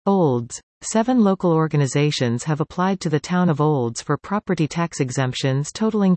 Olds. 7 local organizations have applied to the town of Olds for property tax exemptions totaling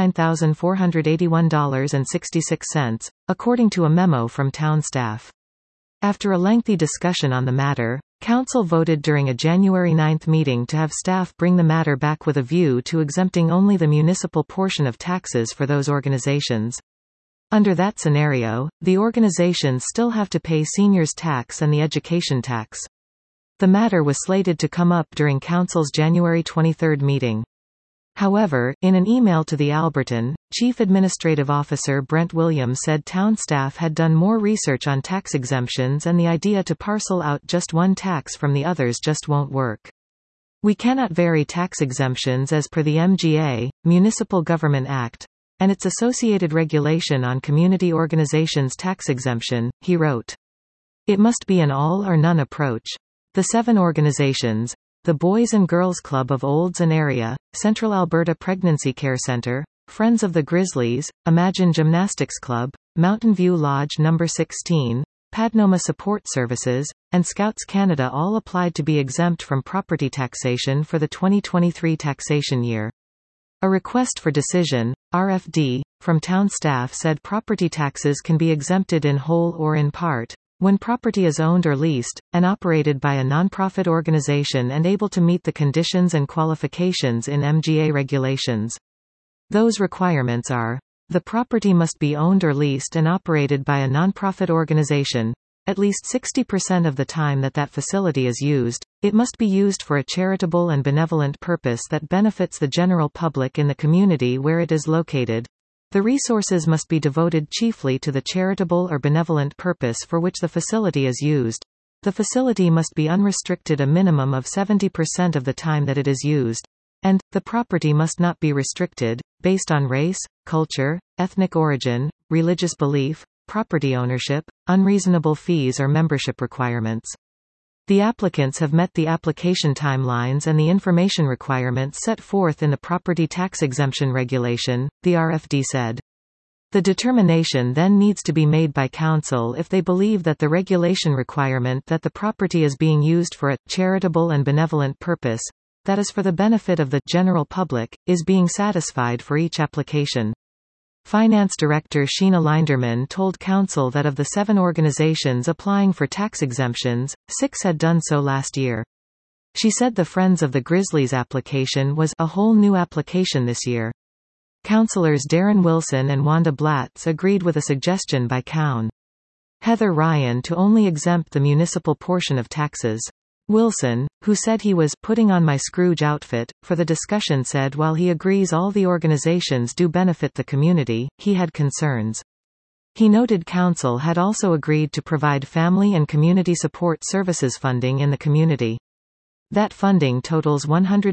$29,481.66, according to a memo from town staff. After a lengthy discussion on the matter, Council voted during a January 9 meeting to have staff bring the matter back with a view to exempting only the municipal portion of taxes for those organizations. Under that scenario, the organizations still have to pay seniors tax and the education tax. The matter was slated to come up during Council's January 23 meeting. However, in an email to the Alberton, Chief Administrative Officer Brent Williams said town staff had done more research on tax exemptions and the idea to parcel out just one tax from the others just won't work. We cannot vary tax exemptions as per the MGA, Municipal Government Act, and its associated regulation on community organizations' tax exemption, he wrote. It must be an all or none approach. The 7 organizations, the Boys and Girls Club of Olds and Area, Central Alberta Pregnancy Care Centre, Friends of the Grizzlies, Imagine Gymnastics Club, Mountain View Lodge No. 16, Padnoma Support Services, and Scouts Canada all applied to be exempt from property taxation for the 2023 taxation year. A request for decision, RFD, from town staff said property taxes can be exempted in whole or in part when property is owned or leased, and operated by a nonprofit organization and able to meet the conditions and qualifications in MGA regulations. Those requirements are: the property must be owned or leased and operated by a nonprofit organization, at least 60% of the time that facility is used, it must be used for a charitable and benevolent purpose that benefits the general public in the community where it is located. The resources must be devoted chiefly to the charitable or benevolent purpose for which the facility is used. The facility must be unrestricted a minimum of 70% of the time that it is used. And, the property must not be restricted, based on race, culture, ethnic origin, religious belief, property ownership, unreasonable fees or membership requirements. The applicants have met the application timelines and the information requirements set forth in the Property Tax Exemption Regulation, the RFD said. The determination then needs to be made by Council if they believe that the regulation requirement that the property is being used for a charitable and benevolent purpose, that is for the benefit of the general public, is being satisfied for each application. Finance Director Sheena Linderman told Council that of the 7 organizations applying for tax exemptions, 6 had done so last year. She said the Friends of the Grizzlies application was a whole new application this year. Councillors Darren Wilson and Wanda Blatz agreed with a suggestion by Cown. Heather Ryan to only exempt the municipal portion of taxes. Wilson, who said he was putting on my Scrooge outfit for the discussion, said while he agrees all the organizations do benefit the community, he had concerns. He noted Council had also agreed to provide family and community support services funding in the community. That funding totals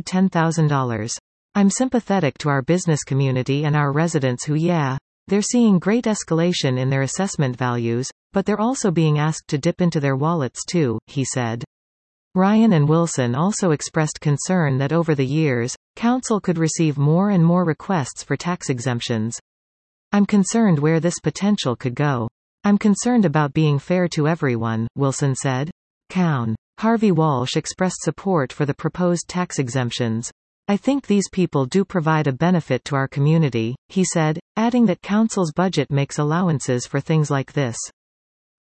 $110,000. I'm sympathetic to our business community and our residents who they're seeing great escalation in their assessment values, but they're also being asked to dip into their wallets too, he said. Ryan and Wilson also expressed concern that over the years, Council could receive more and more requests for tax exemptions. I'm concerned where this potential could go. I'm concerned about being fair to everyone, Wilson said. Cown. Harvey Walsh expressed support for the proposed tax exemptions. I think these people do provide a benefit to our community, he said, adding that Council's budget makes allowances for things like this.